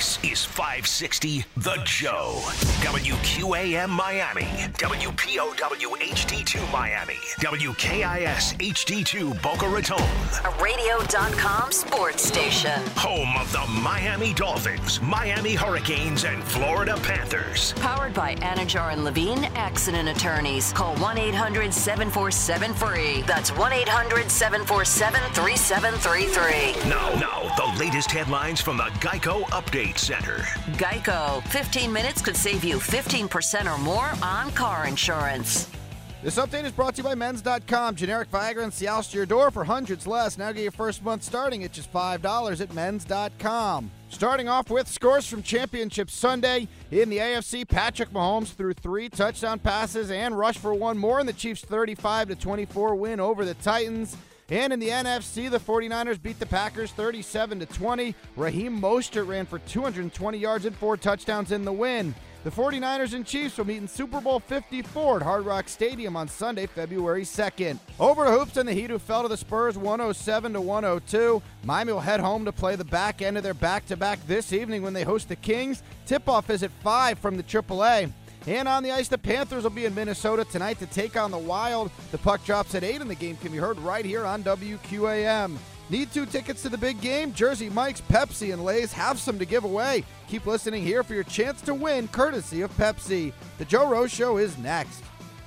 This is 560 The Joe. WQAM Miami. WPOW HD2 Miami. WKIS HD2 Boca Raton. A radio.com sports station. Home of the Miami Dolphins, Miami Hurricanes, and Florida Panthers. Powered by Anajar and Levine Accident Attorneys. Call 1-800-747-FREE. That's 1-800-747-3733. Now, the latest headlines from the Geico Update Center. Geico. 15 minutes could save you 15% or more on car insurance. This update is brought to you by Men's.com. Generic Viagra and Cialis to your door for hundreds less. Now get your first month starting at just $5 at Men's.com. Starting off with scores from Championship Sunday. In the AFC, Patrick Mahomes threw 3 touchdown passes and rushed for one more in the Chiefs' 35-24 win over the Titans. And in the NFC, the 49ers beat the Packers 37-20. Raheem Mostert ran for 220 yards and 4 touchdowns in the win. The 49ers and Chiefs will meet in Super Bowl 54 at Hard Rock Stadium on Sunday, February 2nd. Over to hoops and the Heat, who fell to the Spurs 107-102. Miami will head home to play the back end of their back-to-back this evening when they host the Kings. Tip-off is at 5 from the AAA. And on the ice, the Panthers will be in Minnesota tonight to take on the Wild. The puck drops at 8, and the game can be heard right here on WQAM. Need 2 tickets to the big game? Jersey Mike's, Pepsi, and Lay's have some to give away. Keep listening here for your chance to win, courtesy of Pepsi. The Joe Rose Show is next.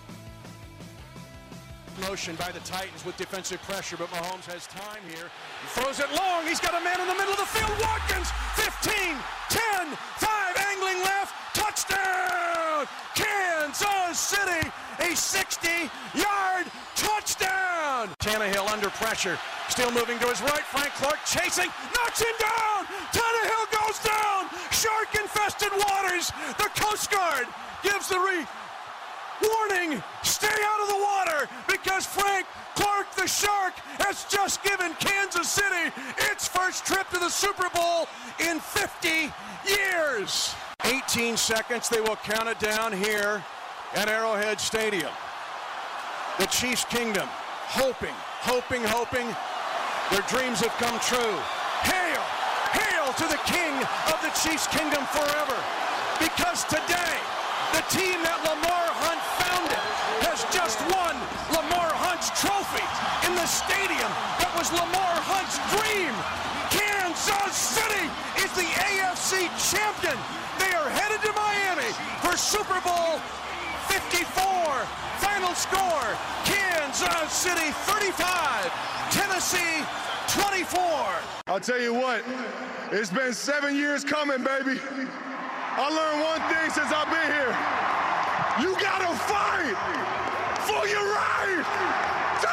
Motion by the Titans with defensive pressure, but Mahomes has time here. He throws it long. He's got a man in the middle of the field. Watkins, 15, 10, 5, angling left. Touchdown! Kansas City, a 60-yard touchdown! Tannehill under pressure, still moving to his right. Frank Clark chasing, knocks him down! Tannehill goes down! Shark-infested waters! The Coast Guard gives the warning, stay out of the water, because Frank Clark, the Shark, has just given Kansas City its first trip to the Super Bowl in 50 years. 18 seconds, they will count it down here at Arrowhead Stadium. The Chiefs Kingdom, hoping, their dreams have come true. Hail, hail to the King of the Chiefs Kingdom forever, because today, the team that Lamar Hunt founded has just won Lamar Hunt's trophy in the stadium that was Lamar Hunt's dream. Kansas City is the AFC champion. They are headed to Miami for Super Bowl 54. Final score, Kansas City 35, Tennessee 24. I'll tell you what, it's been 7 years coming, baby. I learned one thing since I've been here. You gotta fight for your right to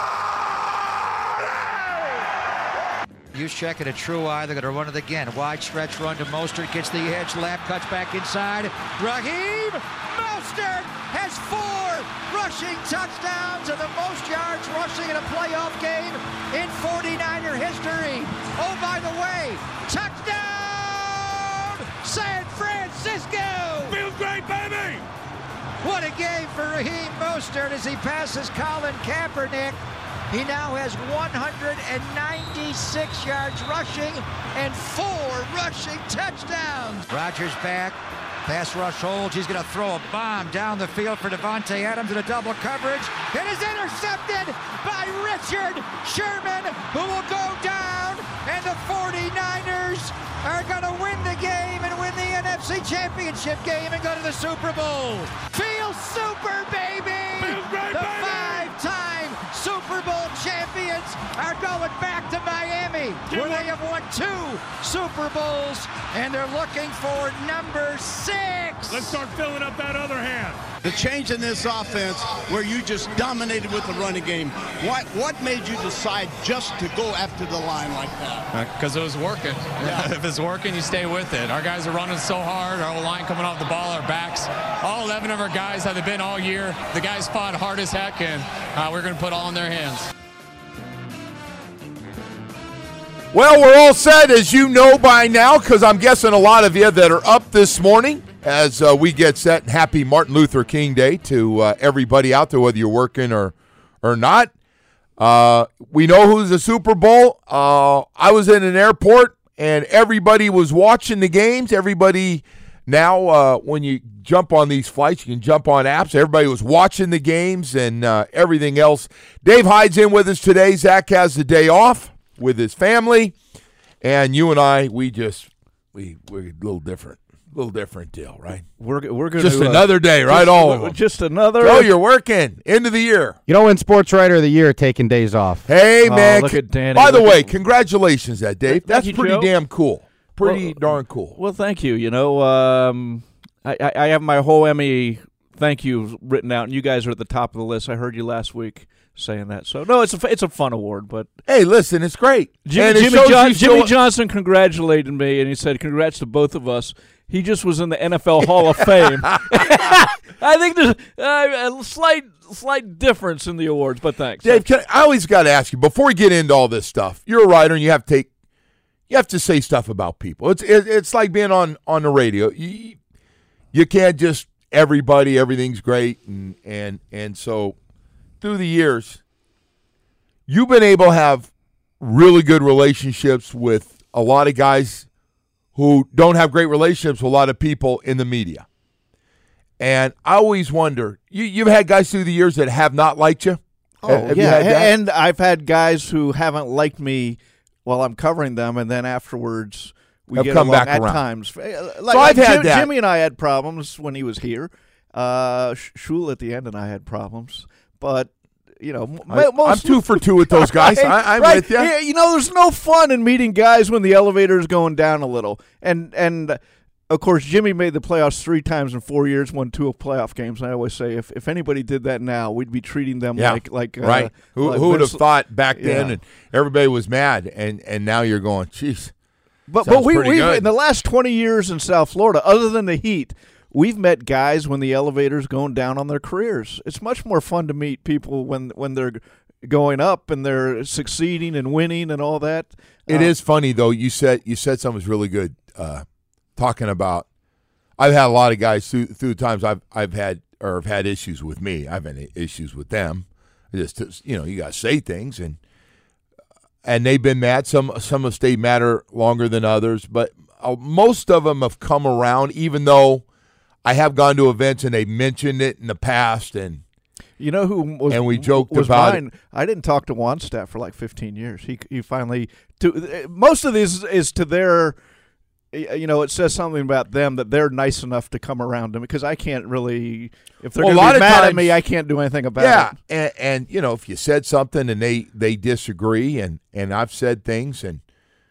party! Juszczyk and a true eye. They're going to run it again. Wide stretch run to Mostert. Gets the edge. Lap cuts back inside. Raheem Mostert has 4 rushing touchdowns and the most yards rushing in a playoff game in 49er history. Oh, by the way, touchdown! San Francisco! Feels great, baby! What a game for Raheem Mostert as he passes Colin Kaepernick. He now has 196 yards rushing and 4 rushing touchdowns. Rodgers back. Pass rush holds. He's going to throw a bomb down the field for Devontae Adams in a double coverage. It is intercepted by Richard Sherman, who will go down, and the 49ers are going to win the game and win the NFC Championship game and go to the Super Bowl. Feel super, baby! Feels great, the baby! 5-time Super Bowl champions are going back to Miami, where they have won 2 Super Bowls, and they're looking for number 6. Let's start filling up that other hand. The change in this offense where you just dominated with the running game, what made you decide just to go after the line like that? Because it was working. Yeah. If it's working, you stay with it. Our guys are running so hard. Our line coming off the ball, our backs. All 11 of our guys have been all year. The guys fought hard as heck, and we're going to put all in their hands. Well, we're all set, as you know by now, because I'm guessing a lot of you that are up this morning as we get set. Happy Martin Luther King Day to everybody out there, whether you're working or not. We know who's the Super Bowl. I was in an airport and everybody was watching the games. Everybody now, when you jump on these flights, you can jump on apps. Everybody was watching the games and everything else. Dave Hyde's in with us today. Zach has the day off with his family, and you and I, we're a little different. A little different deal, right? We're going just another day, right? All of them. Just another. Oh, you're working end of the year. You don't win Sports Writer of the Year taking days off. Hey, man! Look at Danny. By the way, congratulations, Dave. That's you, pretty Joe. damn cool. Pretty darn cool. Well, thank you. You know, I have my whole Emmy thank you written out, and you guys are at the top of the list. I heard you last week saying that. So no, it's a fun award, but hey, listen, it's great. Jimmy Johnson congratulated me, and he said, "Congrats to both of us." He just was in the NFL Hall of Fame. I think there's a slight difference in the awards, but thanks. Dave, I always got to ask you before we get into all this stuff. You're a writer, and you have to say stuff about people. It's like being on the radio. You can't just everything's great, and so through the years, you've been able to have really good relationships with a lot of guys who don't have great relationships with a lot of people in the media. And I always wonder, you've had guys through the years that have not liked you? Oh, yeah, and I've had guys who haven't liked me while I'm covering them, and then afterwards we have get come along back at around. times. So I've had that. Jimmy and I had problems when he was here. Shul at the end and I had problems. But, you know, I'm 2 for 2 with those guys. I'm right. with you. Yeah, you know, there's no fun in meeting guys when the elevator is going down a little. And of course, Jimmy made the playoffs 3 times in 4 years, won 2 playoff games. And I always say, if anybody did that now, we'd be treating them like right. Who would have thought back then? And everybody was mad, and now you're going, geez. But we in the last 20 years in South Florida, other than the heat, we've met guys when the elevator's going down on their careers. It's much more fun to meet people when they're going up and they're succeeding and winning and all that. It is funny though. You said something was really good. Talking about, I've had a lot of guys through the times I've had or have had issues with me. I've had issues with them. Just you got to say things and they've been mad. Some have stayed madder longer than others, but most of them have come around. Even though I have gone to events and they mentioned it in the past, and you know who was, and we joked was about mine. it. I didn't talk to Wannstedt for like 15 years. He finally most of this is to their. You know, it says something about them that they're nice enough to come around them because I can't really, if they're going to be mad at me, I can't do anything about it. Yeah, and if you said something and they disagree, and I've said things, and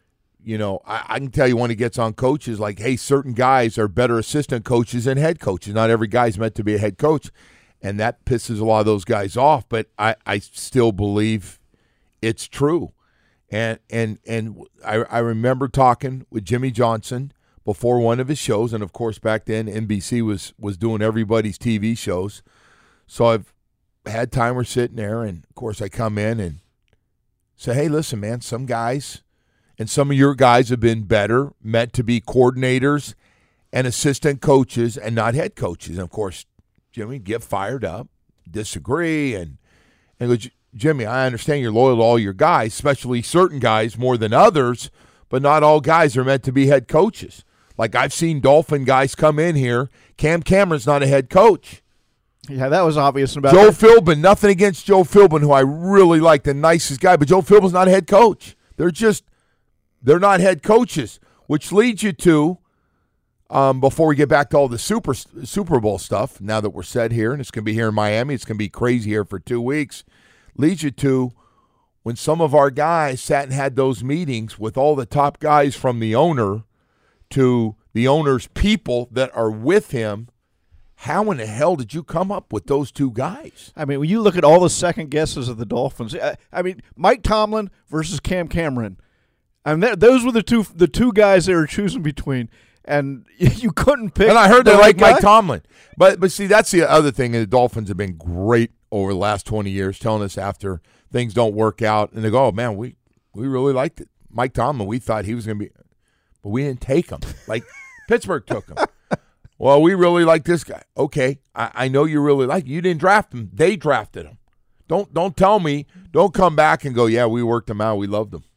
I can tell you when it gets on coaches, like, hey, certain guys are better assistant coaches than head coaches. Not every guy's meant to be a head coach, and that pisses a lot of those guys off. But I still believe it's true. And I remember talking with Jimmy Johnson before one of his shows, and of course back then NBC was doing everybody's TV shows. So I've had time we're sitting there, and of course I come in and say, hey, listen, man, some guys and some of your guys have been better, meant to be coordinators and assistant coaches and not head coaches. And of course, Jimmy get fired up, disagree, and goes, Jimmy, I understand you're loyal to all your guys, especially certain guys more than others, but not all guys are meant to be head coaches. Like I've seen Dolphin guys come in here. Cam Cameron's not a head coach. Yeah, that was obvious about Joe Philbin. Nothing against Joe Philbin, who I really like, the nicest guy, but Joe Philbin's not a head coach. They're not head coaches, which leads you to, before we get back to all the Super Bowl stuff, now that we're set here, and it's going to be here in Miami, it's going to be crazy here for 2 weeks, leads you to when some of our guys sat and had those meetings with all the top guys from the owner to the owner's people that are with him. How in the hell did you come up with those 2 guys? I mean, when you look at all the second guesses of the Dolphins, I mean, Mike Tomlin versus Cam Cameron. I mean, those were the two guys they were choosing between, and you couldn't pick. And I heard they right like guy. Mike Tomlin, but see, that's the other thing. And the Dolphins have been great over the last 20 years, telling us after things don't work out, and they go, "Oh man, we really liked it." Mike Tomlin, we thought he was going to be, but we didn't take him. Like Pittsburgh took him. Well, we really like this guy. Okay, I know you really like him. You didn't draft him. They drafted him. Don't tell me. Don't come back and go, yeah, we worked him out. We loved him.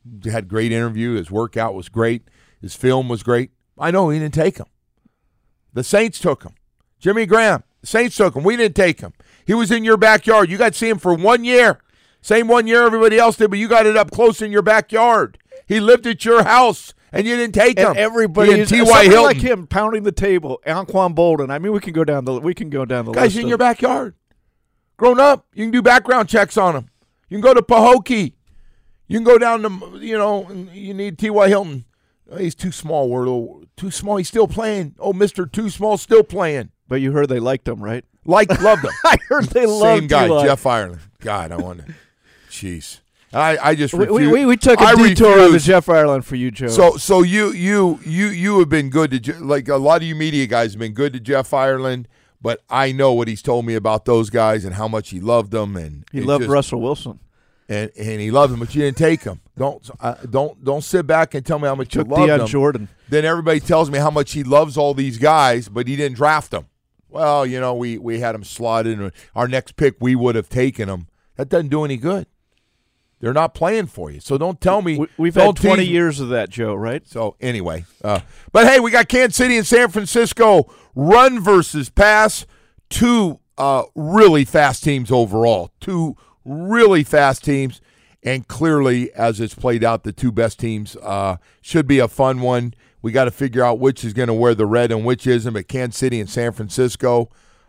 had a great interview. His workout was great. His film was great. I know he didn't take him. The Saints took him. Jimmy Graham, the Saints took him. We didn't take him. He was in your backyard. You got to see him for 1 year. Same 1 year everybody else did, but you got it up close in your backyard. He lived at your house, and you didn't take him. And everybody is T.Y. Hilton, like him pounding the table. Anquan Bolden. I mean, we can go down the guys list. in your backyard. Grown up, you can do background checks on him. You can go to Pahokee. You can go down to, you need T.Y. Hilton. Oh, he's too small. We're a little too small. He's still playing. Oh, Mr. Too Small still playing. But you heard they liked him, right? Loved him. I heard they loved Same guy, Eli. Jeff Ireland. God, I want to. Jeez. I just refuse. We took a detour on the Jeff Ireland for you, Joe. So you have been good to, like a lot of you media guys have been good to Jeff Ireland, but I know what he's told me about those guys and how much he loved them, and he loved Russell Wilson, and he loved them, but you didn't take him. Don't sit back and tell me how much you loved them. Jordan. Then everybody tells me how much he loves all these guys, but he didn't draft them. Well, we had him slotted, and our next pick we would have taken him. That doesn't do any good. They're not playing for you. So don't tell me. We've had 20 years of that, Joe, right? So anyway. But, hey, we got Kansas City and San Francisco, run versus pass. Two really fast teams overall. Two really fast teams. And clearly, as it's played out, the two best teams should be a fun one. We got to figure out which is going to wear the red and which isn't. But Kansas City and San Francisco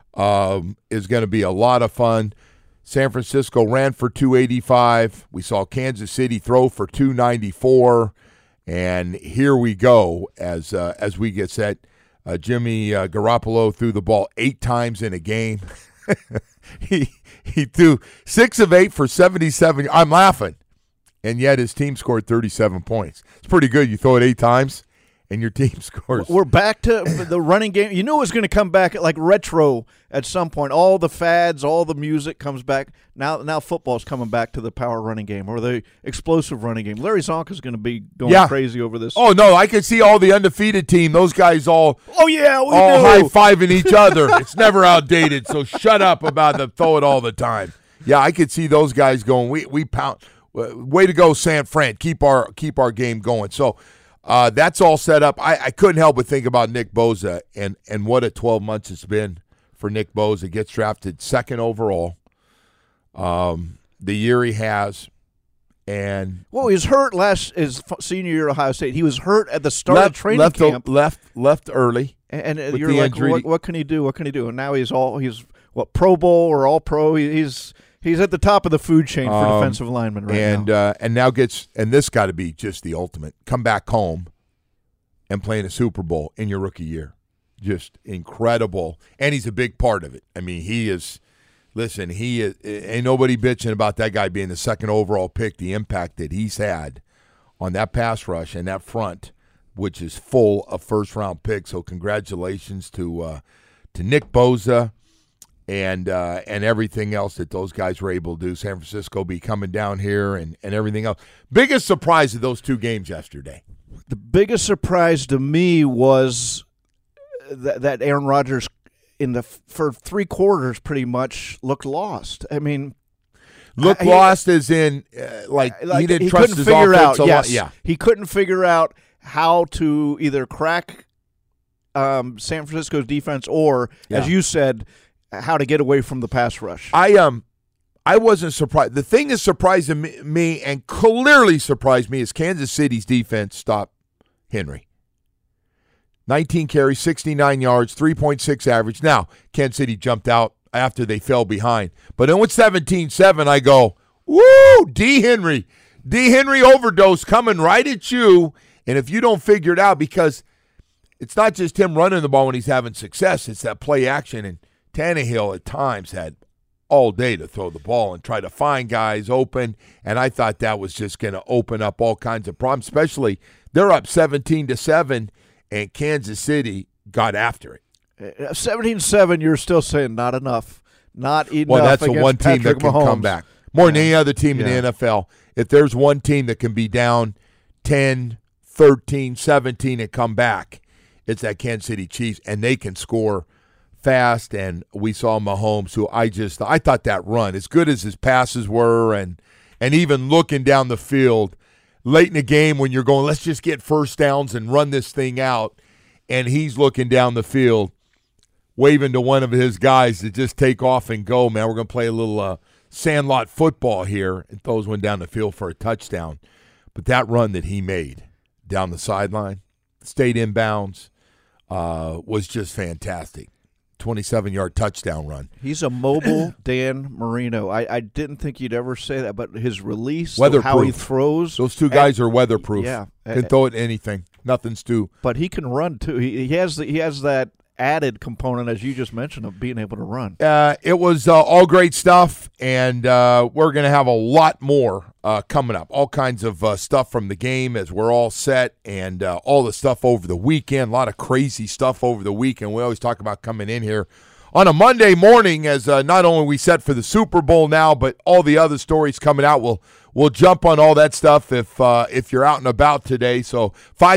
is going to be a lot of fun. San Francisco ran for 285. We saw Kansas City throw for 294. And here we go as we get set. Jimmy Garoppolo threw the ball 8 times in a game. he threw 6 of 8 for 77. I'm laughing. And yet his team scored 37 points. It's pretty good. You throw it 8 times and your team scores. We're back to the running game. You knew it was going to come back like retro at some point. All the fads, all the music comes back. Now football's coming back to the power running game or the explosive running game. Larry Zonka's going to be going crazy over this. Oh, no, I can see all the undefeated team. Those guys all high-fiving each other. It's never outdated, so shut up about the throw it all the time. Yeah, I could see those guys going, we pound. Way to go, San Fran. Keep our game going. So, that's all set up. I couldn't help but think about Nick Bosa and what a 12 months it's been for Nick Bosa. Gets drafted 2nd overall. The year he has. And he was hurt his senior year at Ohio State. He was hurt at the start of training camp. Left early. And you're like, what can he do? What can he do? And now he's Pro Bowl or All Pro. He's at the top of the food chain for defensive linemen now. And now this got to be just the ultimate. Come back home and play in a Super Bowl in your rookie year. Just incredible. And he's a big part of it. I mean, ain't nobody bitching about that guy being the 2nd overall pick, the impact that he's had on that pass rush and that front, which is full of first-round picks. So congratulations to Nick Bosa. And everything else that those guys were able to do. San Francisco be coming down here and everything else. Biggest surprise of those 2 games yesterday? The biggest surprise to me was that Aaron Rodgers for 3 quarters pretty much looked lost. I mean, lost as in he didn't trust his offense a lot. Yeah, he couldn't figure out how to either crack San Francisco's defense or, as you said, how to get away from the pass rush. I wasn't surprised. The thing that surprised me and clearly surprised me is Kansas City's defense stopped Henry. 19 carries, 69 yards, 3.6 average. Now, Kansas City jumped out after they fell behind. But then with 17-7, I go, woo, D. Henry overdose coming right at you. And if you don't figure it out, because it's not just him running the ball when he's having success, it's that play action. And Tannehill at times had all day to throw the ball and try to find guys open, and I thought that was just going to open up all kinds of problems, especially they're up 17-7, and Kansas City got after it. 17-7, you're still saying not enough. Not enough. Well, that's the one team Patrick that can Mahomes. come back. More than any other team in the NFL. If there's one team that can be down 10, 13, 17 and come back, it's that Kansas City Chiefs, and they can score fast. And we saw Mahomes, who I thought that run, as good as his passes were, and even looking down the field, late in the game when you're going, let's just get first downs and run this thing out, and he's looking down the field, waving to one of his guys to just take off and go, man. We're going to play a little sandlot football here, and throws one down the field for a touchdown. But that run that he made down the sideline, stayed inbounds, was just fantastic. 27-yard touchdown run. He's a mobile Dan Marino. I didn't think you'd ever say that, but his release, Weatherproof. how he throws. Those two guys are weatherproof. Yeah. Can throw it anything. Nothing's too. But he can run, too. He has that added component, as you just mentioned, of being able to run. It was all great stuff, and we're going to have a lot more coming up. All kinds of stuff from the game as we're all set, and all the stuff over the weekend. A lot of crazy stuff over the weekend. We always talk about coming in here on a Monday morning as not only we set for the Super Bowl now, but all the other stories coming out. We'll jump on all that stuff if you're out and about today. So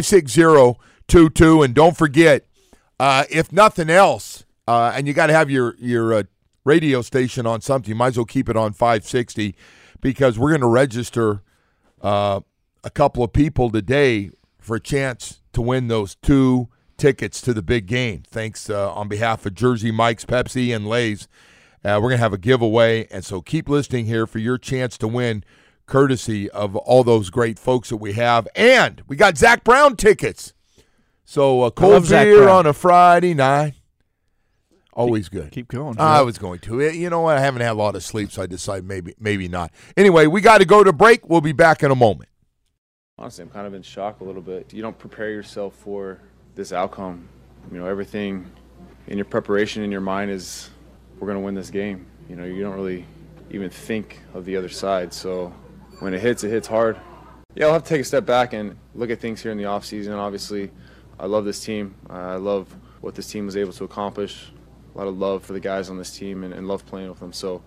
56022, and don't forget, if nothing else, and you got to have your radio station on something, you might as well keep it on 560, because we're going to register a couple of people today for a chance to win those 2 tickets to the big game. Thanks on behalf of Jersey Mike's, Pepsi, and Lay's. We're going to have a giveaway, and so keep listening here for your chance to win, courtesy of all those great folks that we have. And we got Zach Brown tickets. So a cold beer on a Friday night, always good. Keep going. I was going to. You know what? I haven't had a lot of sleep, so I decided maybe not. Anyway, we got to go to break. We'll be back in a moment. Honestly, I'm kind of in shock a little bit. You don't prepare yourself for this outcome. You know, everything in your preparation in your mind is, we're going to win this game. You know, you don't really even think of the other side. So when it hits hard. Yeah, I'll have to take a step back and look at things here in the offseason. Obviously, I love this team. I love what this team was able to accomplish. A lot of love for the guys on this team and love playing with them. So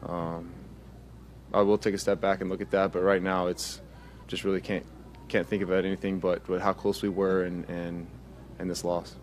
I will take a step back and look at that. But right now, it's just really can't think about anything but how close we were and this loss.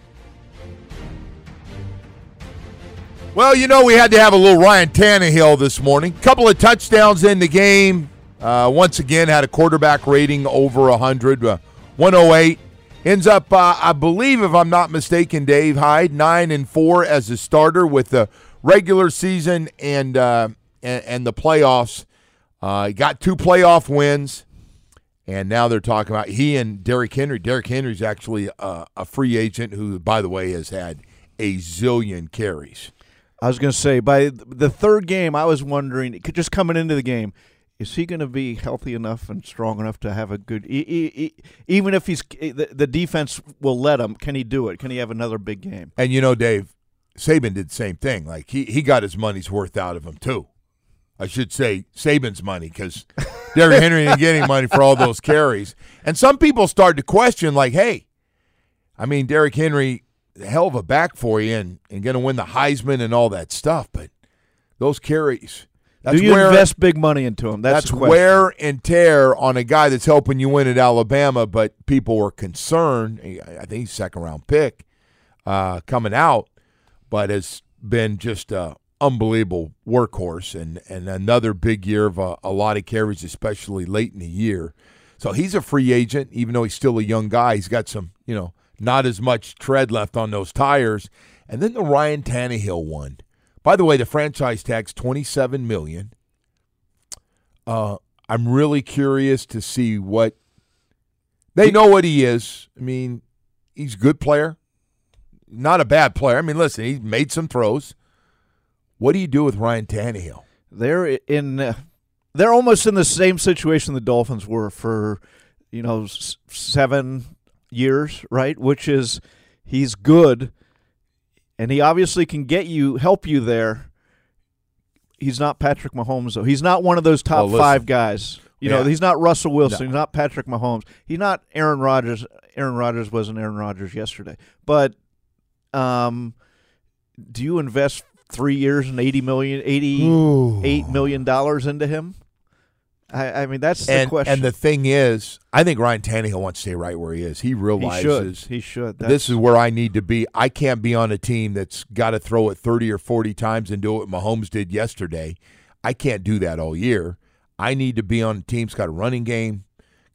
Well, you know, we had to have a little Ryan Tannehill this morning. Couple of touchdowns in the game. Once again, had a quarterback rating over 100, 108. Ends up, I believe, if I'm not mistaken, Dave Hyde, 9-4 as a starter with the regular season and the playoffs. Got 2 playoff wins, and now they're talking about he and Derrick Henry. Derrick Henry's actually a free agent who, by the way, has had a zillion carries. I was going to say, by the third game, I was wondering, just coming into the game, is he going to be healthy enough and strong enough to have a good even if the defense will let him, can he do it? Can he have another big game? And, you know, Dave, Saban did the same thing. Like, he got his money's worth out of him, too. I should say Saban's money, because Derrick Henry didn't get any money for all those carries. And some people started to question, like, hey, I mean, Derrick Henry, hell of a back for you and going to win the Heisman and all that stuff, but those carries – do you invest big money into him? That's wear and tear on a guy that's helping you win at Alabama, but people were concerned. I think he's second-round pick coming out, but has been just an unbelievable workhorse and another big year of a lot of carries, especially late in the year. So he's a free agent, even though he's still a young guy. He's got some, not as much tread left on those tires. And then the Ryan Tannehill one. By the way, the franchise tag's $27 million. I'm really curious to see what they know what he is. I mean, he's a good player, not a bad player. I mean, listen, he's made some throws. What do you do with Ryan Tannehill? They're almost in the same situation the Dolphins were for 7 years, right? Which is, he's good. And he obviously can help you there. He's not Patrick Mahomes, though. He's not one of those top 5 guys. He's not Russell Wilson. No. He's not Patrick Mahomes. He's not Aaron Rodgers. Aaron Rodgers wasn't Aaron Rodgers yesterday. But do you invest 3 years and $88 million into him? I mean, that's the question. And the thing is, I think Ryan Tannehill wants to stay right where he is. He realizes he should. This is where I need to be. I can't be on a team that's got to throw it 30 or 40 times and do what Mahomes did yesterday. I can't do that all year. I need to be on a team that's got a running game,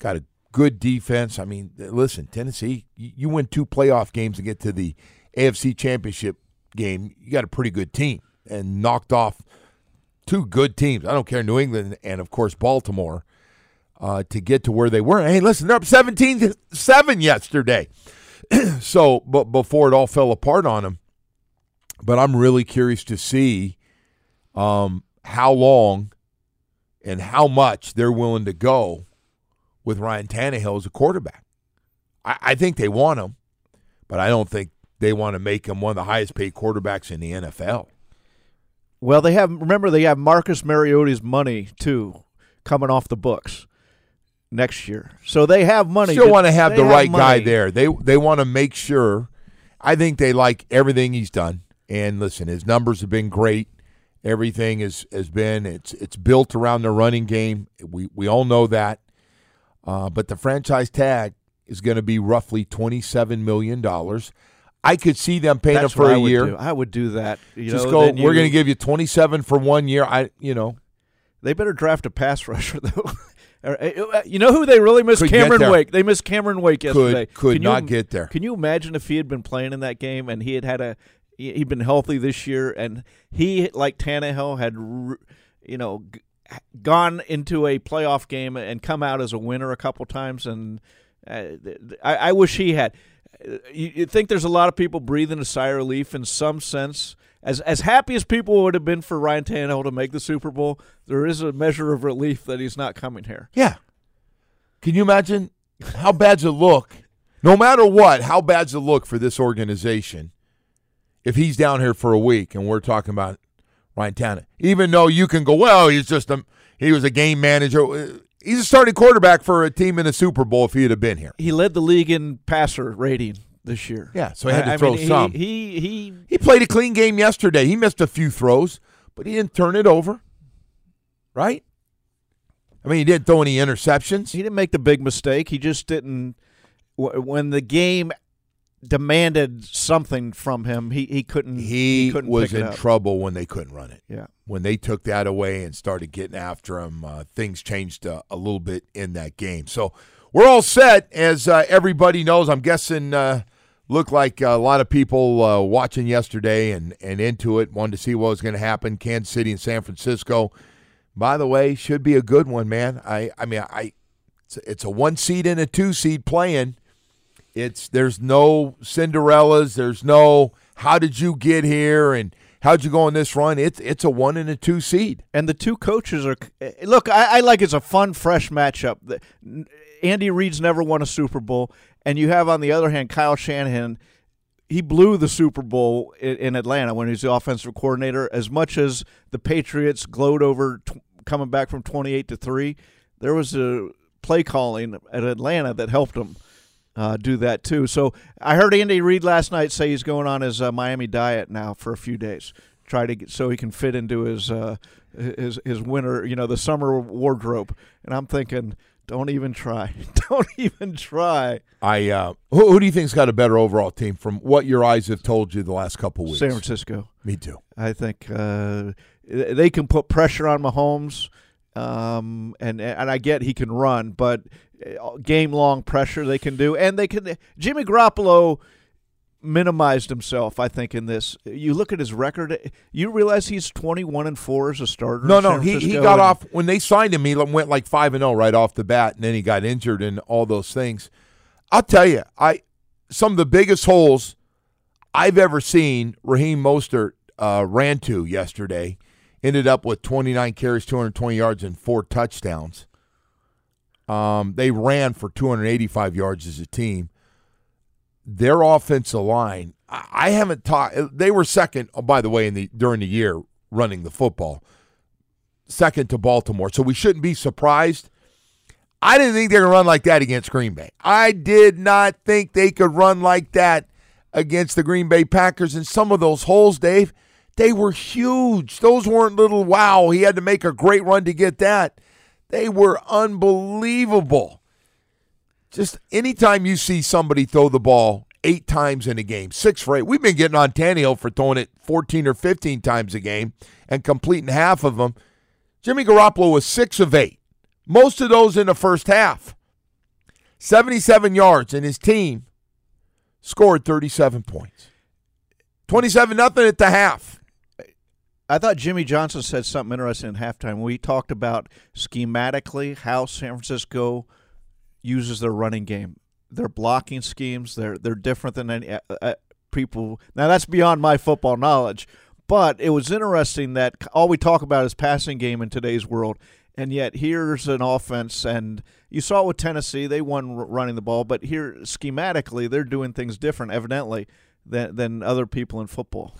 got a good defense. I mean, listen, Tennessee, you win 2 playoff games and get to the AFC Championship game. You got a pretty good team and knocked off 2 good teams. I don't care, New England and, of course, Baltimore, to get to where they were. Hey, listen, they're up 17-7 yesterday. So, but before it all fell apart on them. But I'm really curious to see how long and how much they're willing to go with Ryan Tannehill as a quarterback. I think they want him, but I don't think they want to make him one of the highest paid quarterbacks in the NFL. Well, they have Marcus Mariota's money, too, coming off the books next year. So they have money. Still want to have the right guy there. They want to make sure. I think they like everything he's done. And listen, his numbers have been great. Everything has been it's built around the running game. We all know that. But the franchise tag is going to be roughly $27 million. I could see them paying him for a year. I would do that. Just go. We're going to give you $27 for 1 year. They better draft a pass rusher though. You know who they really miss? Cameron Wake. They missed Cameron Wake yesterday. Could not get there. Can you imagine if he had been playing in that game and he'd been healthy this year and he, like Tannehill, had gone into a playoff game and come out as a winner a couple times? And I wish he had. You think there's a lot of people breathing a sigh of relief in some sense. As happy as people would have been for Ryan Tannehill to make the Super Bowl, there is a measure of relief that he's not coming here. Yeah. Can you imagine how bad's it look? No matter what, how bad's it look for this organization if he's down here for a week and we're talking about Ryan Tannehill? Even though you can go, well, he was a game manager. He's a starting quarterback for a team in a Super Bowl if he had been here. He led the league in passer rating this year. Yeah, so he had to throw some. He played a clean game yesterday. He missed a few throws, but he didn't turn it over, right? I mean, he didn't throw any interceptions. He didn't make the big mistake. He just didn't – when the game demanded something from him, he couldn't He was pick it in up. trouble when they couldn't run it. Yeah. When they took that away and started getting after him, things changed a little bit in that game. So we're all set, as everybody knows. I'm guessing looked like a lot of people watching yesterday and into it, wanted to see what was going to happen. Kansas City and San Francisco, by the way, should be a good one, man. It's a 1 seed and a 2 seed playing. There's no Cinderellas. There's no how did you get here and how'd you go on this run. It's a 1 and a 2 seed. And the two coaches are – look, I like it's a fun, fresh matchup. Andy Reid's never won a Super Bowl, and you have on the other hand Kyle Shanahan. He blew the Super Bowl in Atlanta when he was the offensive coordinator. As much as the Patriots glowed over coming back from 28-3, there was a play calling at Atlanta that helped him do that too. So I heard Andy Reid last night say he's going on his Miami diet now for a few days, so he can fit into his winter, the summer wardrobe. And I'm thinking, don't even try. Don't even try. Who do you think's got a better overall team from what your eyes have told you the last couple weeks? San Francisco. Me too. I think they can put pressure on Mahomes, and I get he can run, but game-long pressure they can do. And Jimmy Garoppolo minimized himself, I think, in this. You look at his record, you realize he's 21-4 as a starter. No, he got off when they signed him. He went like 5-0 right off the bat, and then he got injured and all those things. I'll tell you, some of the biggest holes I've ever seen Raheem Mostert ran to yesterday. Ended up with 29 carries, 220 yards, and 4 touchdowns. They ran for 285 yards as a team. Their offensive line, I haven't talked. They were second, by the way, during the year running the football, second to Baltimore. So we shouldn't be surprised. I didn't think they were going to run like that against Green Bay. I did not think they could run like that against the Green Bay Packers. And some of those holes, Dave, they were huge. Those weren't little, wow, he had to make a great run to get that. They were unbelievable. Just anytime you see somebody throw the ball 8 times in a game, 6 for 8. We've been getting on Tannehill for throwing it 14 or 15 times a game and completing half of them. Jimmy Garoppolo was 6 of 8. Most of those in the first half. 77 yards, and his team scored 37 points. 27-0 at the half. I thought Jimmy Johnson said something interesting at halftime. We talked about schematically how San Francisco uses their running game. Their blocking schemes, they're different than any people. Now, that's beyond my football knowledge, but it was interesting that all we talk about is passing game in today's world, and yet here's an offense, and you saw it with Tennessee. They won running the ball, but here, schematically, they're doing things different, evidently, than other people in football.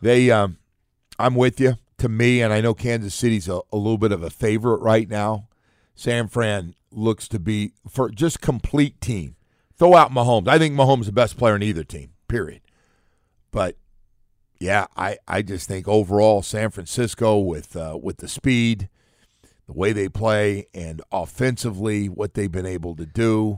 I'm with you. To me, and I know Kansas City's a little bit of a favorite right now, San Fran looks to be, for just complete team. Throw out Mahomes. I think Mahomes is the best player in either team, period. But, yeah, I just think overall San Francisco with the speed, the way they play, and offensively what they've been able to do,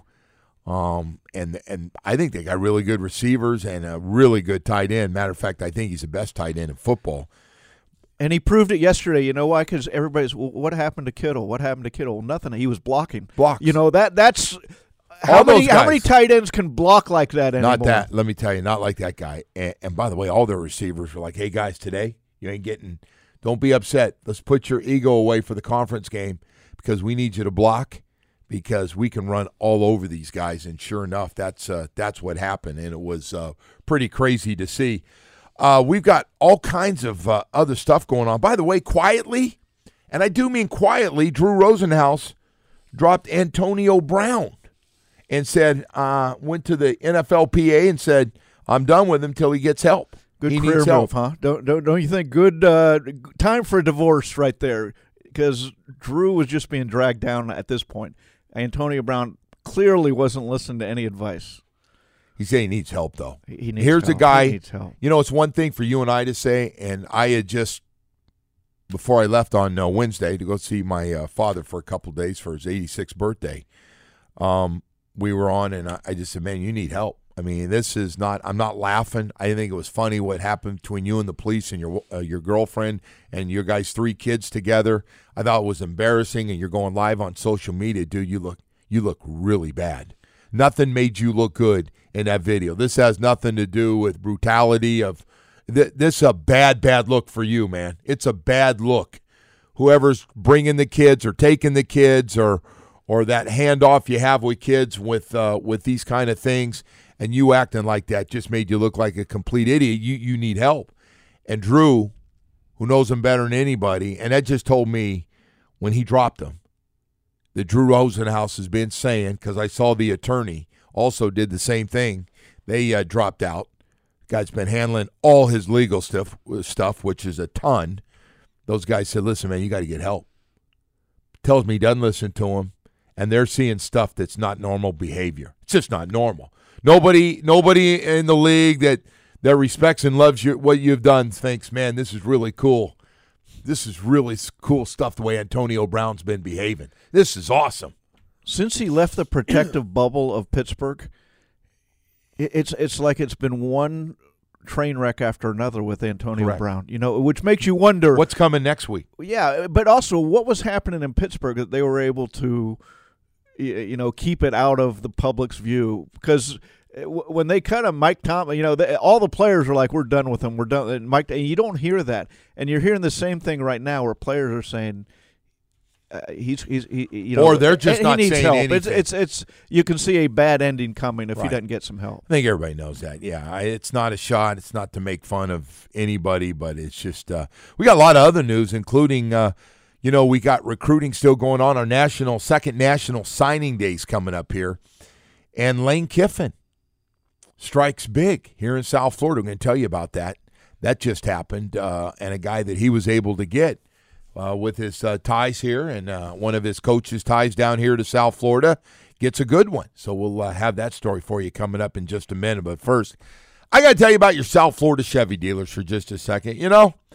and I think they got really good receivers and a really good tight end. Matter of fact, I think he's the best tight end in football. And he proved it yesterday. You know why? Because everybody's, what happened to Kittle? What happened to Kittle? Nothing. He was blocking. Blocks. You know, that's how many tight ends can block like that anymore? Not that. Let me tell you, not like that guy. And by the way, all their receivers were like, hey, guys, today you ain't getting – don't be upset. Let's put your ego away for the conference game because we need you to block because we can run all over these guys. And sure enough, that's what happened, and it was pretty crazy to see. We've got all kinds of other stuff going on. By the way, quietly, and I do mean quietly, Drew Rosenhaus dropped Antonio Brown and said, went to the NFLPA and said, I'm done with him till he gets help. Good career move, huh? Don't you think? Good time for a divorce right there, because Drew was just being dragged down at this point. Antonio Brown clearly wasn't listening to any advice. He said he needs help, though. Here's a guy, he needs help. You know, it's one thing for you and I to say, and I had just, before I left on Wednesday to go see my father for a couple of days for his 86th birthday, we were on, and I just said, man, you need help. I mean, this is not – I'm not laughing. I think it was funny what happened between you and the police and your girlfriend and your guys' 3 kids together. I thought it was embarrassing, and you're going live on social media. Dude, you look really bad. Nothing made you look good in that video. This has nothing to do with brutality of this is a bad look for you, man. It's a bad look. Whoever's bringing the kids or taking the kids or that handoff you have with kids with these kind of things, and you acting like that just made you look like a complete idiot. You need help. And Drew, who knows him better than anybody, and that just told me when he dropped him, that Drew Rosenhaus has been saying, because I saw the attorney also did the same thing. They dropped out. Guy's been handling all his legal stuff, which is a ton. Those guys said, listen, man, you got to get help. Tells me he doesn't listen to him, and they're seeing stuff that's not normal behavior. It's just not normal. Nobody in the league that respects and loves what you've done thinks, man, this is really cool. This is really cool stuff the way Antonio Brown's been behaving. This is awesome. Since he left the protective bubble of Pittsburgh, it's like it's been one train wreck after another with Antonio Correct. Brown. You know, which makes you wonder what's coming next week. Yeah, but also what was happening in Pittsburgh that they were able to, keep it out of the public's view, because when they cut him, Mike Tomlin, all the players are like, "We're done with him. We're done." And and you don't hear that, and you're hearing the same thing right now, where players are saying, or they're just not saying help. anything. It's you can see a bad ending coming if he doesn't get some help. I think everybody knows that. Yeah, it's not a shot. It's not to make fun of anybody, but it's just we got a lot of other news, including we got recruiting still going on. Our second national signing days coming up here, and Lane Kiffin strikes big here in South Florida. I'm going to tell you about that. That just happened, and a guy that he was able to get with his ties here, and one of his coaches' ties down here to South Florida gets a good one. So we'll have that story for you coming up in just a minute. But first, I got to tell you about your South Florida Chevy dealers for just a second.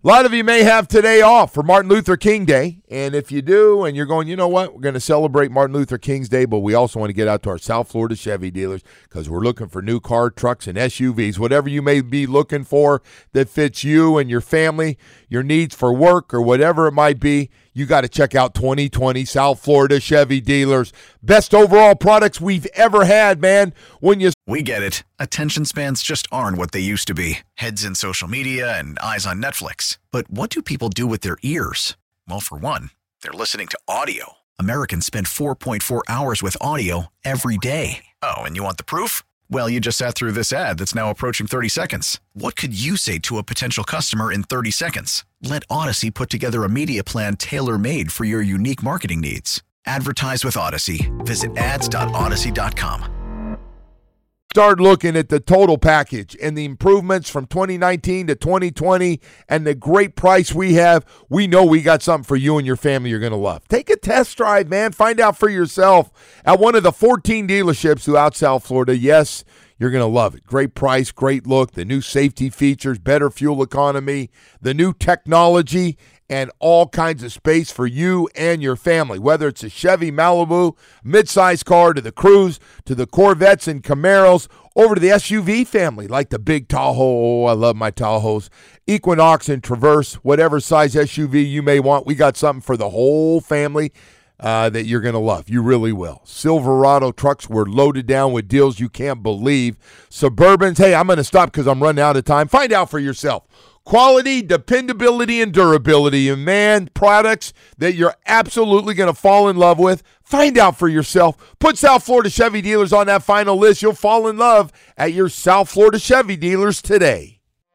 A lot of you may have today off for Martin Luther King Day, and if you do and you're going, you know what, we're going to celebrate Martin Luther King's Day, but we also want to get out to our South Florida Chevy dealers because we're looking for new car, trucks, and SUVs, whatever you may be looking for that fits you and your family, your needs for work or whatever it might be. You got to check out 2020 South Florida Chevy dealers. Best overall products we've ever had, man. We get it. Attention spans just aren't what they used to be. Heads in social media and eyes on Netflix. But what do people do with their ears? Well, for one, they're listening to audio. Americans spend 4.4 hours with audio every day. Oh, and you want the proof? Well, you just sat through this ad that's now approaching 30 seconds. What could you say to a potential customer in 30 seconds? Let Odyssey put together a media plan tailor-made for your unique marketing needs. Advertise with Odyssey. Visit ads.odyssey.com. Start looking at the total package and the improvements from 2019 to 2020 and the great price we have. We know we got something for you and your family you're going to love. Take a test drive, man. Find out for yourself at one of the 14 dealerships throughout South Florida. Yes, you're going to love it. Great price, great look, the new safety features, better fuel economy, the new technology, and all kinds of space for you and your family, whether it's a Chevy Malibu, midsize car, to the Cruze, to the Corvettes and Camaros, over to the SUV family, like the big Tahoe. Oh, I love my Tahoes. Equinox and Traverse, whatever size SUV you may want, we got something for the whole family that you're going to love. You really will. Silverado trucks were loaded down with deals you can't believe. Suburbans, hey, I'm going to stop because I'm running out of time. Find out for yourself. Quality, dependability, and durability. And, man, products that you're absolutely going to fall in love with. Find out for yourself. Put South Florida Chevy dealers on that final list. You'll fall in love at your South Florida Chevy dealers today.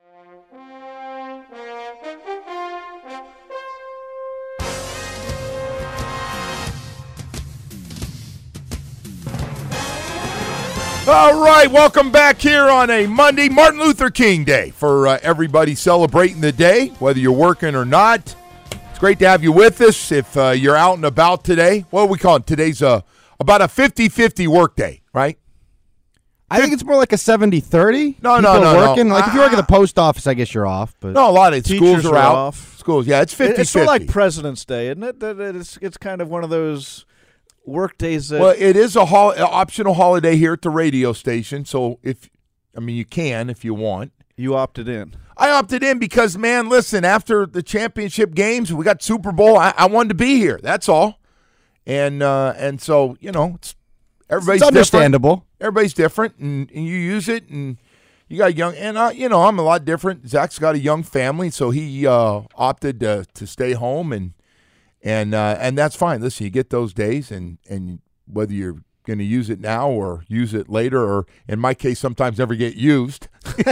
All right, welcome back here on a Monday, Martin Luther King Day, for everybody celebrating the day, whether you're working or not. It's great to have you with us. If you're out and about today, what do we call it? Today's about a 50-50 work day, right? I think it's more like a 70-30. No. Working. Like if you work at the post office, I guess you're off. But no, a lot of schools are out. Off. Schools, yeah, it's 50-50. It's sort of like President's Day, isn't it? It's kind of one of those work days. Well, it is an optional holiday here at the radio station. So you can if you want. You opted in. I opted in because, man, listen, after the championship games, we got Super Bowl. I wanted to be here. That's all. And so, everybody's understandable. Different. Everybody's different, and you use it, and you got young, and I'm a lot different. Zach's got a young family, so he opted to stay home, and that's fine. Listen, you get those days, and whether you're going to use it now or use it later, or in my case, sometimes never get used.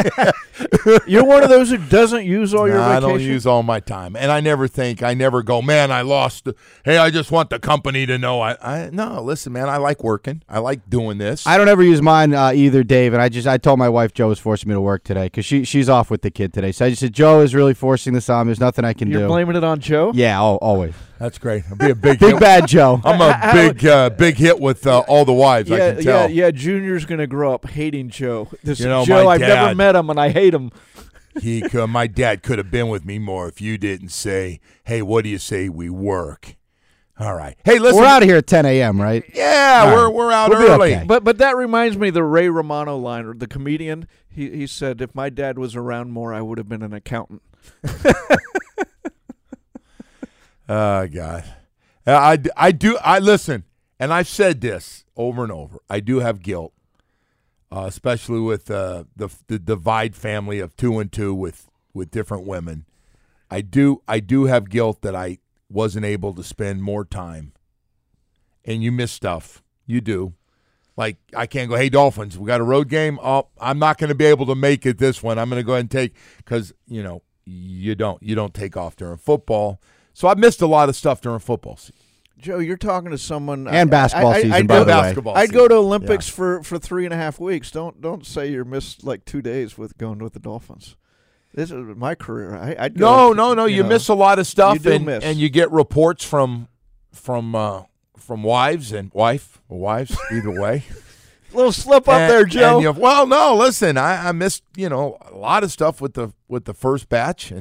You're one of those who doesn't use all your vacation? I don't use all my time, and I never go, man, I lost. Hey, I just want the company to know. No, listen, man, I like working. I like doing this. I don't ever use mine either, Dave, and I told my wife Joe was forcing me to work today because she's off with the kid today. So I just said, Joe is really forcing this on me. There's nothing I can do. You're blaming it on Joe? Yeah, always. That's great. I'll be a big big bad Joe. I'm a big hit with all the wives. Yeah, I can tell. Yeah. Junior's gonna grow up hating Joe. This Joe, I've never met him, and I hate him. My dad could have been with me more if you didn't say, "Hey, what do you say we work?" All right. Hey, listen. We're out of here at 10 a.m., right? Yeah, we're out early. Okay. But that reminds me of the Ray Romano line, the comedian. He said, "If my dad was around more, I would have been an accountant." Oh, God. I listen, and I've said this over and over. I do have guilt, especially with the divide family of 2 and 2 with different women. I do have guilt that I wasn't able to spend more time. And you miss stuff. You do. Like, I can't go, hey, Dolphins, we got a road game. Oh, I'm not going to be able to make it this one. I'm going to go ahead and take, because, you don't take off during football. So I missed a lot of stuff during football season. Joe, you're talking to someone and basketball season. By the way, I'd go to Olympics for 3.5 weeks. Don't say you missed like 2 days with going with the Dolphins. This is my career. I'd go. No. You miss a lot of stuff, and you get reports from wives and wives either way. Little slip up there, Joe. No, listen, I missed a lot of stuff with the first batch, and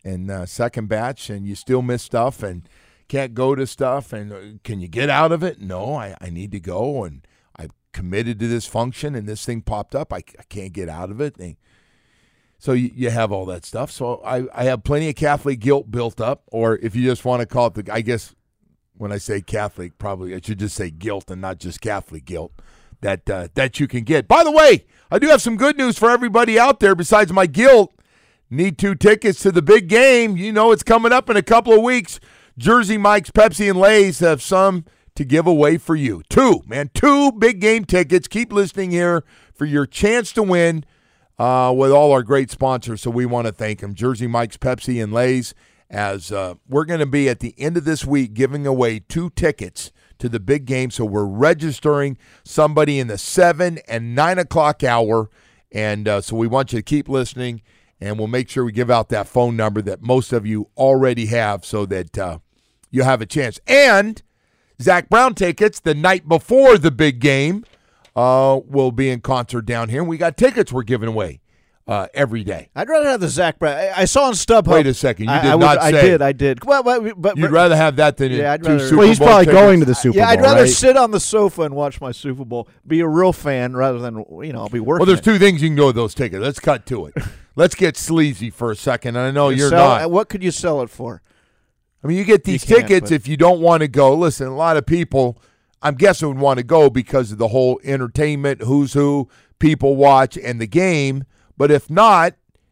and second batch, and you still miss stuff and can't go to stuff, and can you get out of it? No, I need to go, and I've committed to this function, and this thing popped up. I can't get out of it. So you have all that stuff. So I have plenty of Catholic guilt built up, or if you just want to call it I guess when I say Catholic, probably I should just say guilt and not just Catholic guilt that you can get. By the way, I do have some good news for everybody out there besides my guilt. Need 2 tickets to the big game. You know it's coming up in a couple of weeks. Jersey Mike's, Pepsi, and Lay's have some to give away for you. 2 big game tickets. Keep listening here for your chance to win with all our great sponsors. So we want to thank them. Jersey Mike's, Pepsi, and Lay's, as we're going to be at the end of this week giving away 2 tickets to the big game. So we're registering somebody in the 7 and 9 o'clock hour. And so we want you to keep listening. And we'll make sure we give out that phone number that most of you already have so that you have a chance. And Zach Brown tickets the night before the big game will be in concert down here. And we got tickets we're giving away every day. I'd rather have the Zach Brown. I saw on StubHub. Wait a second. You did not say. I did. Well, but you'd rather have that than I'd two rather, Super Bowl Well, he's probably tickets. going to the Super Bowl, I'd rather right? sit on the sofa and watch my Super Bowl, be a real fan rather than, I'll be working. Well, there's it. 2 things you can do with those tickets. Let's cut to it. Let's get sleazy for a second. And I know you're sell, not. What could you sell it for? I mean, you get these tickets if you don't want to go. Listen, a lot of people, I'm guessing, would want to go because of the whole entertainment, who's who, people watch, and the game. But if not,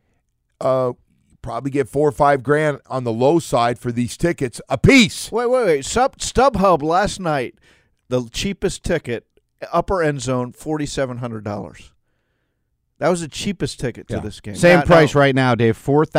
probably get $4 or $5 grand on the low side for these tickets a piece. Wait. StubHub last night, the cheapest ticket, upper end zone, $4,700. That was the cheapest ticket to this game. Same price right now, Dave.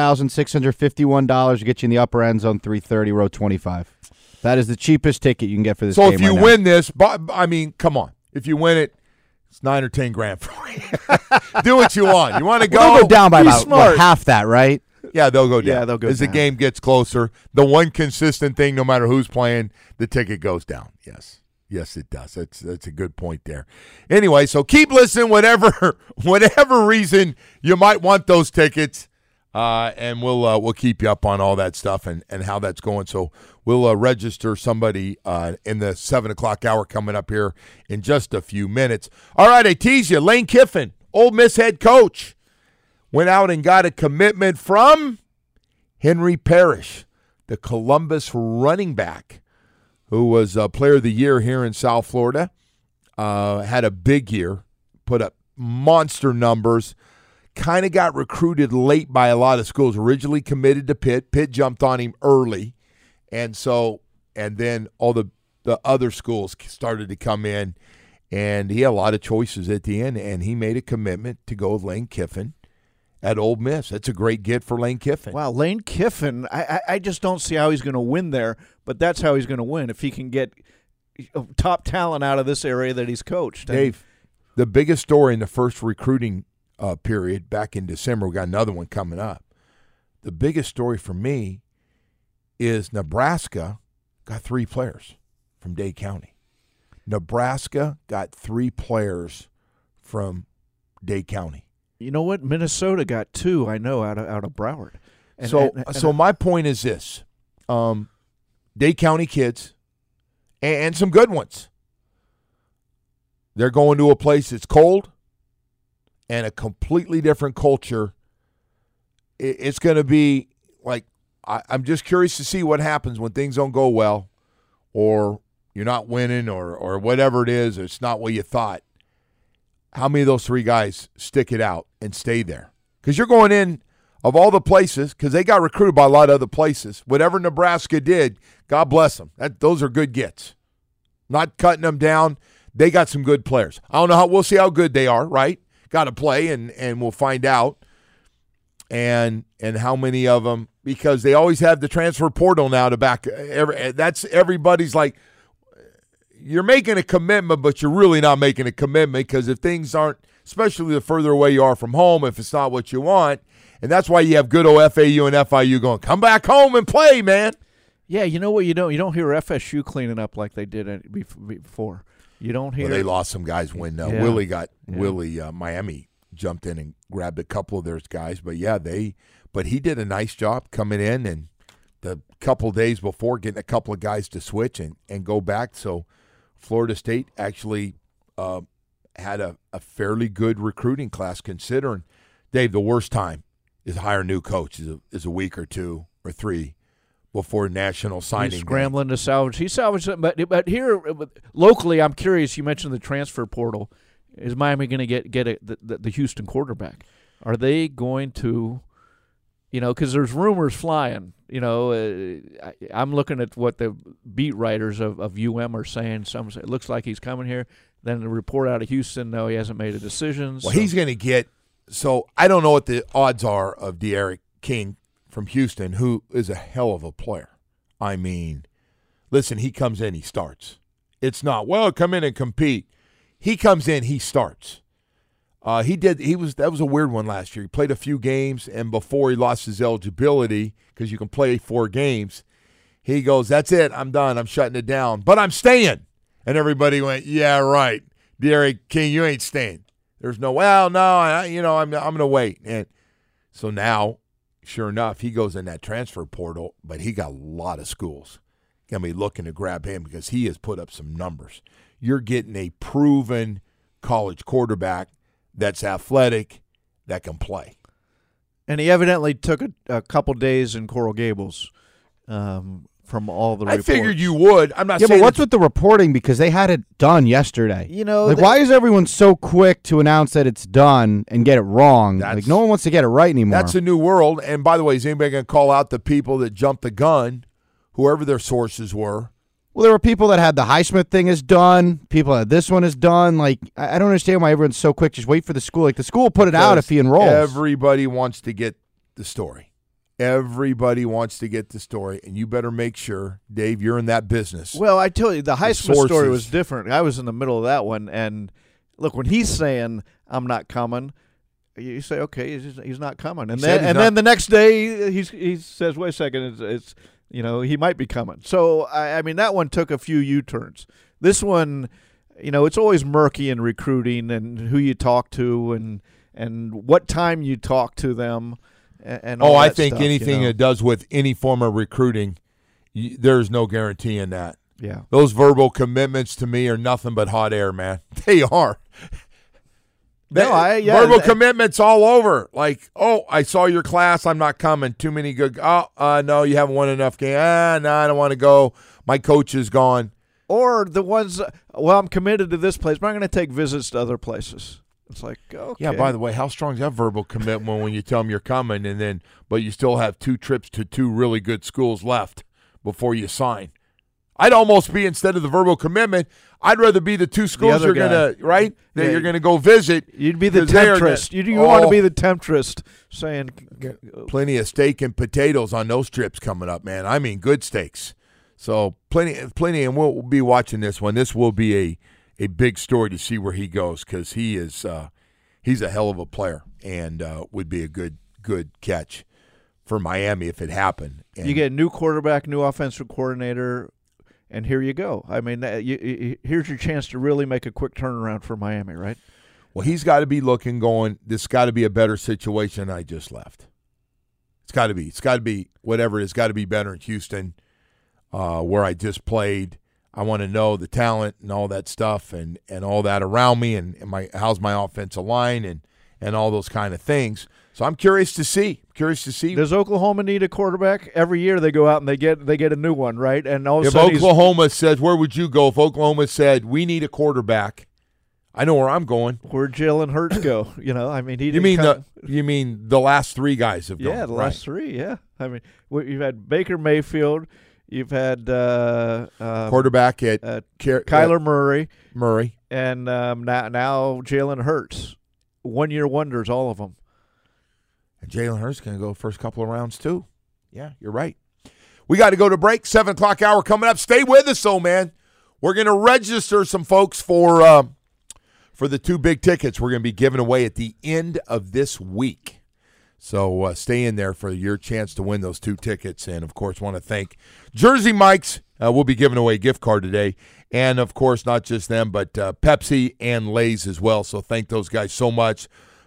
$4,651 to get you in the upper end zone, 330, row 25. That is the cheapest ticket you can get for this game. So if you win this, I mean, come on. If you win it, it's $9 or $10 grand for you. Do what you want. You want to go? They'll go down by about smart. half that, right? Yeah, they'll go down. Yeah, they'll go as down. the game gets closer. The one consistent thing, no matter who's playing, the ticket goes down. Yes, it does. That's a good point there. Anyway, so keep listening. Whatever reason you might want those tickets, and we'll keep you up on all that stuff and how that's going. So we'll register somebody in the 7 o'clock hour coming up here in just a few minutes. All right, I tease you. Lane Kiffin, Ole Miss head coach, went out and got a commitment from Henry Parrish, the Columbus running back, who was Player of the Year here in South Florida, had a big year, put up monster numbers, kind of got recruited late by a lot of schools, originally committed to Pitt. Pitt jumped on him early, and then all the other schools started to come in, and he had a lot of choices at the end, and he made a commitment to go with Lane Kiffin at Ole Miss. That's a great get for Lane Kiffin. Wow, Lane Kiffin, I just don't see how he's going to win there, but that's how he's going to win if he can get top talent out of this area that he's coached. Dave, the biggest story in the first recruiting period back in December, we got another one coming up. The biggest story for me is Nebraska got 3 players from Dade County. Nebraska got 3 players from Dade County. You know what? Minnesota got 2, I know, out of Broward. So my point is this. Dade County kids and some good ones. They're going to a place that's cold and a completely different culture. It's going to be like, I'm just curious to see what happens when things don't go well or you're not winning or whatever it is, or it's not what you thought. How many of those 3 guys stick it out and stay there? Because you're going in, of all the places, because they got recruited by a lot of other places. Whatever Nebraska did, God bless them. Those are good gets. Not cutting them down. They got some good players. I don't know how. We'll see how good they are, right? Got to play, and we'll find out. And how many of them, because they always have the transfer portal now to back. That's everybody's like, you're making a commitment, but you're really not making a commitment, because if things aren't, especially the further away you are from home, if it's not what you want, and that's why you have good old FAU and FIU going, come back home and play, man. Yeah, you know what you don't hear FSU cleaning up like they did before. You don't hear. Well, they lost some guys when Willie Miami jumped in and grabbed a couple of their guys. But, yeah, but he did a nice job coming in and the couple of days before getting a couple of guys to switch and go back. So Florida State actually had a fairly good recruiting class considering, Dave, the worst time is hire a new coach is a week or 2 or 3 before national signing. He's scrambling to salvage. He salvaged it, but here locally, I'm curious. You mentioned the transfer portal. Is Miami going to get the Houston quarterback? Are they going to, because there's rumors flying. I'm looking at what the beat writers of UM are saying. Some say it looks like he's coming here. Then the report out of Houston, no, he hasn't made a decision. Well, he's going to get. So I don't know what the odds are of D'Eriq King from Houston, who is a hell of a player. I mean, listen, he comes in, he starts. It's not, come in and compete. He comes in, he starts. That was a weird one last year. He played a few games, and before he lost his eligibility, because you can play 4 games, he goes, that's it, I'm done, I'm shutting it down, but I'm staying. And everybody went, yeah, right, D'Eriq King, you ain't staying. There's no, I'm going to wait. And so now, sure enough, he goes in that transfer portal, but he got a lot of schools going to be looking to grab him because he has put up some numbers. You're getting a proven college quarterback that's athletic, that can play. And he evidently took a couple days in Coral Gables from all the reports. I figured you would. I'm not saying. Yeah, but what's with the reporting? Because they had it done yesterday. Why is everyone so quick to announce that it's done and get it wrong? No one wants to get it right anymore. That's a new world. And by the way, is anybody going to call out the people that jumped the gun, whoever their sources were? Well, there were people that had the Highsmith thing is done. People that this one is done. I don't understand why everyone's so quick. Just wait for the school. The school will put it out if he enrolls. Everybody wants to get the story. Everybody wants to get the story, and you better make sure, Dave, you're in that business. Well, I tell you, the Highsmith story was different. I was in the middle of that one, and look, when he's saying, I'm not coming, you say, okay, he's not coming. And then the next day, he says, wait a second, it's he might be coming. So, I mean, that one took a few U-turns. This one, it's always murky in recruiting and who you talk to and what time you talk to them and all that I think stuff, anything it does with any form of recruiting, there's no guarantee in that. Yeah. Those verbal commitments to me are nothing but hot air, man. They are. Verbal commitments all over. Like, I saw your class. I'm not coming. Too many good. No, you haven't won enough games. No, I don't want to go. My coach is gone. Or the ones, I'm committed to this place, but I'm going to take visits to other places. It's like, okay. Yeah, by the way, how strong is that verbal commitment when you tell them you're coming but you still have 2 trips to 2 really good schools left before you sign? I'd almost be, instead of the verbal commitment, I'd rather be the 2 schools you're going to, right? That you're going to go visit. You'd be the temptress. You want to be the temptress saying. Plenty of steak and potatoes on those trips coming up, man. I mean, good steaks. So plenty, and we'll be watching this one. This will be a big story to see where he goes because he's a hell of a player and would be a good catch for Miami if it happened. And you get a new quarterback, new offensive coordinator. And here you go. I mean, here's your chance to really make a quick turnaround for Miami, right? Well, he's got to be looking, going, this got to be a better situation than I just left. It's got to be. It's got to be whatever it is. Got to be better in Houston, where I just played. I want to know the talent and all that stuff and all that around me and how's my offensive line and all those kind of things. So I'm curious to see. Does Oklahoma need a quarterback? Every year they go out and they get a new one, right? And all of a sudden Oklahoma says, where would you go if Oklahoma said we need a quarterback? I know where I'm going. Where'd Jalen Hurts go? I mean, he didn't you mean the last 3 guys have gone? Yeah, the last 3. Yeah, I mean, you've had Baker Mayfield, you've had quarterback at Kyler Murray, and now Jalen Hurts. 1-year wonders, all of them. And Jalen Hurts going to go first couple of rounds too. Yeah, you're right. We got to go to break. 7 o'clock hour coming up. Stay with us, man. We're going to register some folks for the 2 big tickets we're going to be giving away at the end of this week. So stay in there for your chance to win those 2 tickets. And, of course, want to thank Jersey Mike's. We'll be giving away a gift card today. And, of course, not just them, but Pepsi and Lay's as well. So thank those guys so much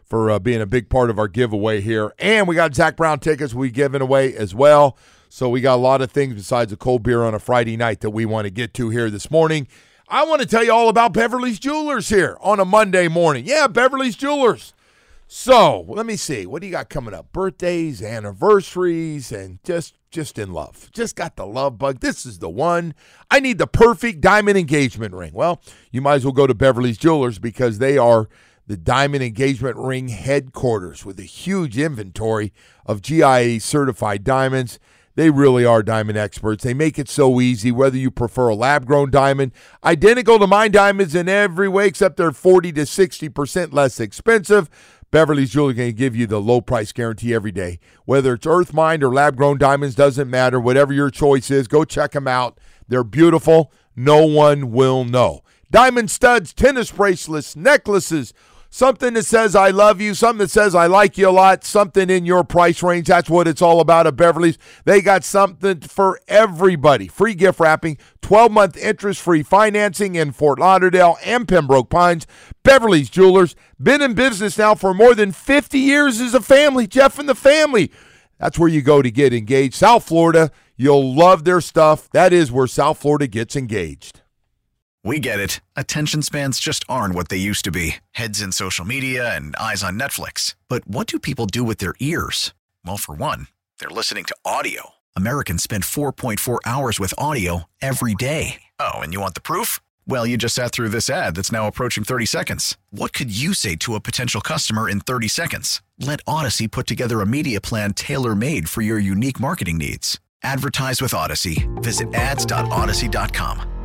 for being a big part of our giveaway here. And we got Zach Brown tickets we giving away as well. So we got a lot of things besides a cold beer on a Friday night that we want to get to here this morning. I want to tell you all about Beverly's Jewelers here on a Monday morning. Yeah, Beverly's Jewelers. So let me see. What do you got coming up? Birthdays, anniversaries, and just in love. Just got the love bug. This is the one. I need the perfect diamond engagement ring. Well, you might as well go to Beverly's Jewelers because they are the diamond engagement ring headquarters with a huge inventory of GIA certified diamonds. They really are diamond experts. They make it so easy, whether you prefer a lab-grown diamond, identical to mine diamonds in every way, except they're 40 to 60% less expensive. Beverly's Jewelry can give you the low price guarantee every day. Whether it's earth mined or lab-grown diamonds, doesn't matter. Whatever your choice is, go check them out. They're beautiful. No one will know. Diamond studs, tennis bracelets, necklaces, something that says I love you, something that says I like you a lot, something in your price range. That's what it's all about at Beverly's. They got something for everybody. Free gift wrapping, 12-month interest-free financing in Fort Lauderdale and Pembroke Pines. Beverly's Jewelers, been in business now for more than 50 years as a family. Jeff and the family. That's where you go to get engaged. South Florida, you'll love their stuff. That is where South Florida gets engaged. We get it. Attention spans just aren't what they used to be. Heads in social media and eyes on Netflix. But what do people do with their ears? Well, for one, they're listening to audio. Americans spend 4.4 hours with audio every day. Oh, and you want the proof? Well, you just sat through this ad that's now approaching 30 seconds. What could you say to a potential customer in 30 seconds? Let Odyssey put together a media plan tailor-made for your unique marketing needs. Advertise with Odyssey. Visit ads.odyssey.com.